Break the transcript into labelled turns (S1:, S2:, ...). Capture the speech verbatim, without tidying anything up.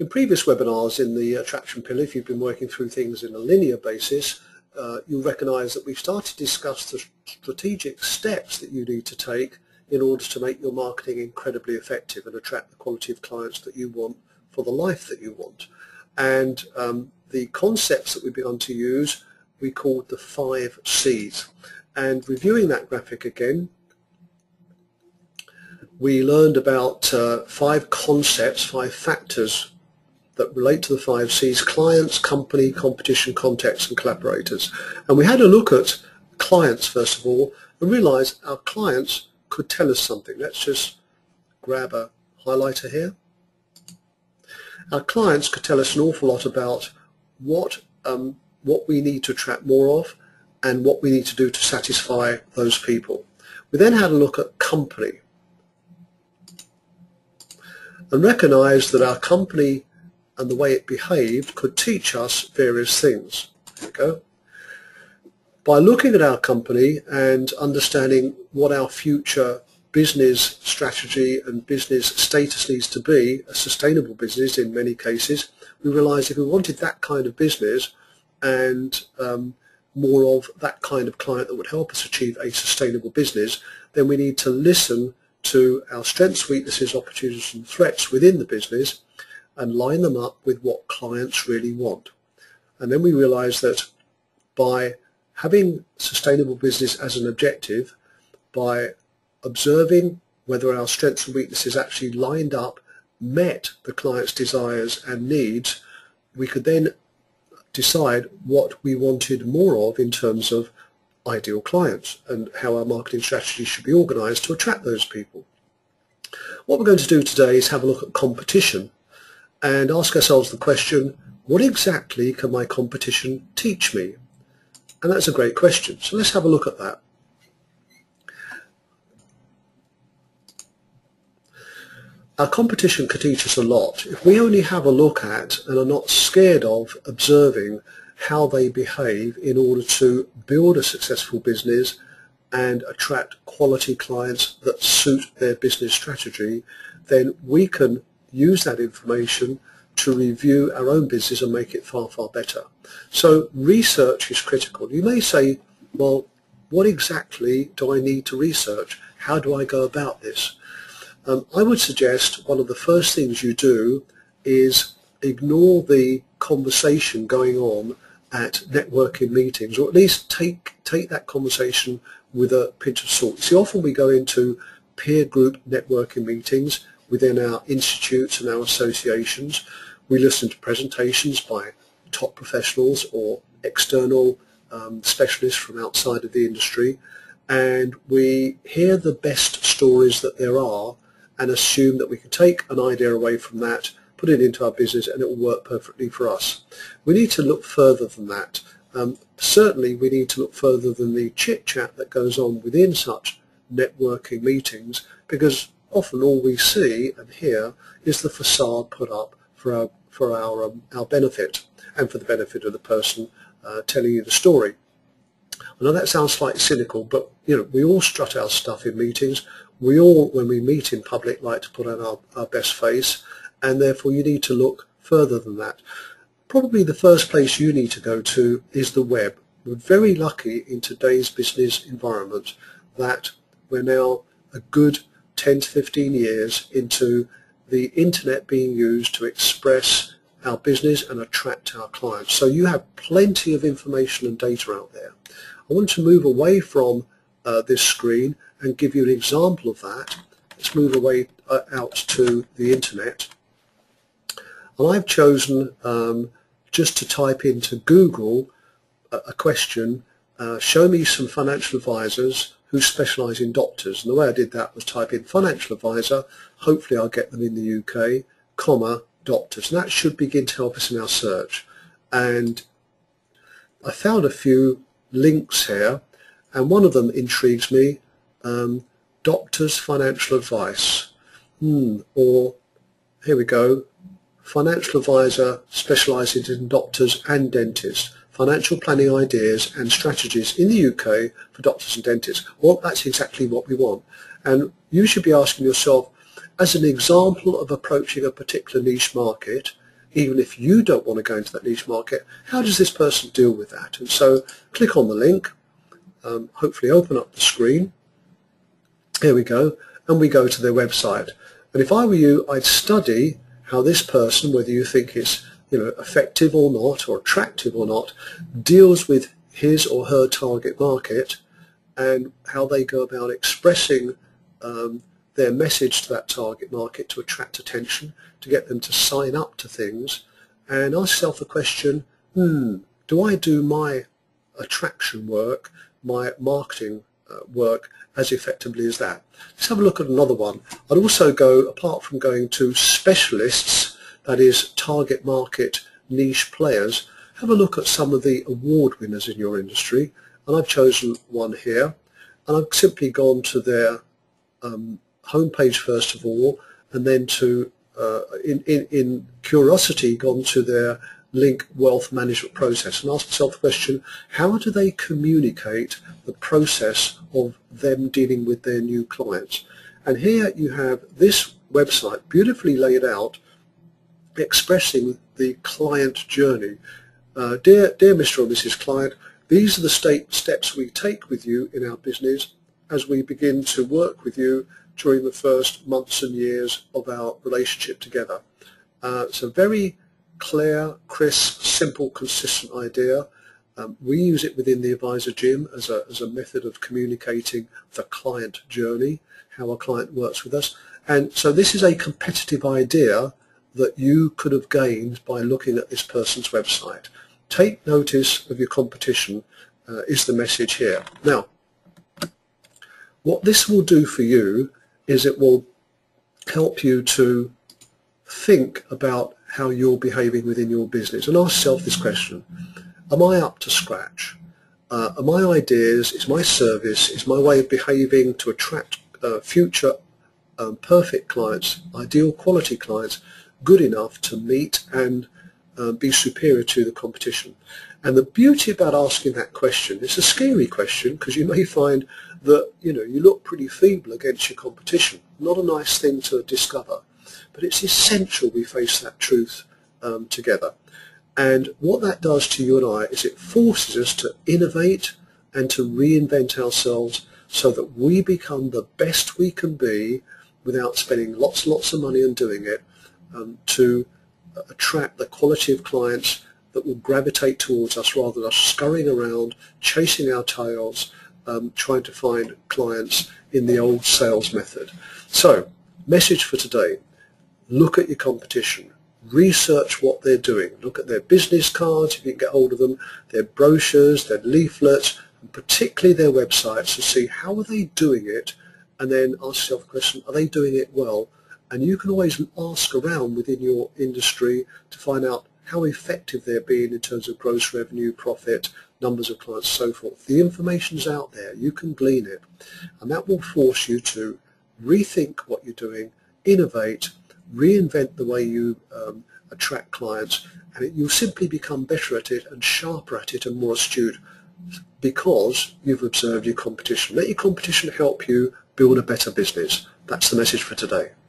S1: In previous webinars in the attraction pillar, if you've been working through things in a linear basis, uh, you'll recognise that we've started to discuss the strategic steps that you need to take in order to make your marketing incredibly effective and attract the quality of clients that you want for the life that you want. And um, the concepts that we've begun to use, we called the five C's. And reviewing that graphic again, we learned about uh, five concepts, five factors that relate to the five C's: clients, company, competition, context, and collaborators. And we had a look at clients first of all and realized our clients could tell us something. Let's just grab a highlighter here. Our clients could tell us an awful lot about what, um, what we need to attract more of and what we need to do to satisfy those people. We then had a look at company and recognized that our company and the way it behaved could teach us various things. There we go. By looking at our company and understanding what our future business strategy and business status needs to be, a sustainable business in many cases, we realized if we wanted that kind of business and um, more of that kind of client that would help us achieve a sustainable business, then we need to listen to our strengths, weaknesses, opportunities and threats within the business and line them up with what clients really want. And then we realized that by having sustainable business as an objective, by observing whether our strengths and weaknesses actually lined up, met the client's desires and needs, we could then decide what we wanted more of in terms of ideal clients and how our marketing strategy should be organized to attract those people. What we're going to do today is have a look at competition and ask ourselves the question, what exactly can my competition teach me? And that's a great question. So let's have a look at that. Our competition can teach us a lot. If we only have a look at and are not scared of observing how they behave in order to build a successful business and attract quality clients that suit their business strategy, then we can use that information to review our own business and make it far, far better. So research is critical. You may say, well, what exactly do I need to research? How do I go about this? Um, I would suggest one of the first things you do is ignore the conversation going on at networking meetings, or at least take take that conversation with a pinch of salt. See, often we go into peer group networking meetings within our institutes and our associations. We listen to presentations by top professionals or external um, specialists from outside of the industry, and we hear the best stories that there are and assume that we can take an idea away from that, put it into our business, and it will work perfectly for us. We need to look further than that. Um, certainly we need to look further than the chit-chat that goes on within such networking meetings, because often all we see and hear is the facade put up for our, for our, um, our benefit and for the benefit of the person uh, telling you the story. I know that sounds slightly cynical, but you know, we all strut our stuff in meetings. We all, when we meet in public, like to put on our, our best face, and therefore you need to look further than that. Probably the first place you need to go to is the web. We're very lucky in today's business environment that we're now a good ten to fifteen years into the internet being used to express our business and attract our clients. So you have plenty of information and data out there. I want to move away from uh, this screen and give you an example of that. Let's move away uh, out to the internet. And I've chosen um, just to type into Google a, a question, uh, show me some financial advisors who specialise in doctors. And the way I did that was type in financial advisor, hopefully I'll get them in the U K, comma, doctors. And that should begin to help us in our search. And I found a few links here, and one of them intrigues me, um, doctors financial advice, hmm, or here we go, financial advisor specialising in doctors and dentists, financial planning ideas and strategies in the U K for doctors and dentists. Well, that's exactly what we want. And you should be asking yourself, as an example of approaching a particular niche market, even if you don't want to go into that niche market, how does this person deal with that? And so click on the link, um, hopefully open up the screen. Here we go, and we go to their website. And if I were you, I'd study how this person, whether you think it's you know effective or not, or attractive or not, deals with his or her target market, and how they go about expressing um, their message to that target market to attract attention, to get them to sign up to things, and ask yourself the question, hmm, do I do my attraction work, my marketing uh, work as effectively as that? Let's have a look at another one. I'd also go, apart from going to specialists, that is target market niche players, have a look at some of the award winners in your industry, and I've chosen one here, and I've simply gone to their um, homepage first of all, and then to uh, in, in, in curiosity gone to their link wealth management process, and ask myself the question, how do they communicate the process of them dealing with their new clients? And here you have this website beautifully laid out, expressing the client journey. Uh, dear, dear Mister or Missus Client, these are the state steps we take with you in our business as we begin to work with you during the first months and years of our relationship together. Uh, it's a very clear, crisp, simple, consistent idea. Um, we use it within the Advisor Gym as a, as a method of communicating the client journey, how a client works with us. And so this is a competitive idea that you could have gained by looking at this person's website. Take notice of your competition uh, is the message here. Now, what this will do for you is it will help you to think about how you're behaving within your business, and ask yourself this question: am I up to scratch? Uh, are my ideas, is my service, is my way of behaving to attract uh, future um, perfect clients, ideal quality clients, good enough to meet and uh, be superior to the competition? And the beauty about asking that question, it's a scary question, because you may find that you know you look pretty feeble against your competition. Not a nice thing to discover, but it's essential we face that truth um, together. And what that does to you and I is it forces us to innovate and to reinvent ourselves so that we become the best we can be without spending lots and lots of money on doing it, um, to attract the quality of clients that will gravitate towards us rather than us scurrying around, chasing our tails, um, trying to find clients in the old sales method. So, message for today: look at your competition, research what they're doing, look at their business cards if you can get hold of them, their brochures, their leaflets, and particularly their websites, to see how are they doing it, and then ask yourself the question, are they doing it well? And you can always ask around within your industry to find out how effective they're being in terms of gross revenue, profit, numbers of clients, so forth. The information's out there, you can glean it, and that will force you to rethink what you're doing, innovate, reinvent the way you um, attract clients, and it, you'll simply become better at it and sharper at it and more astute because you've observed your competition. Let your competition help you build a better business. That's the message for today.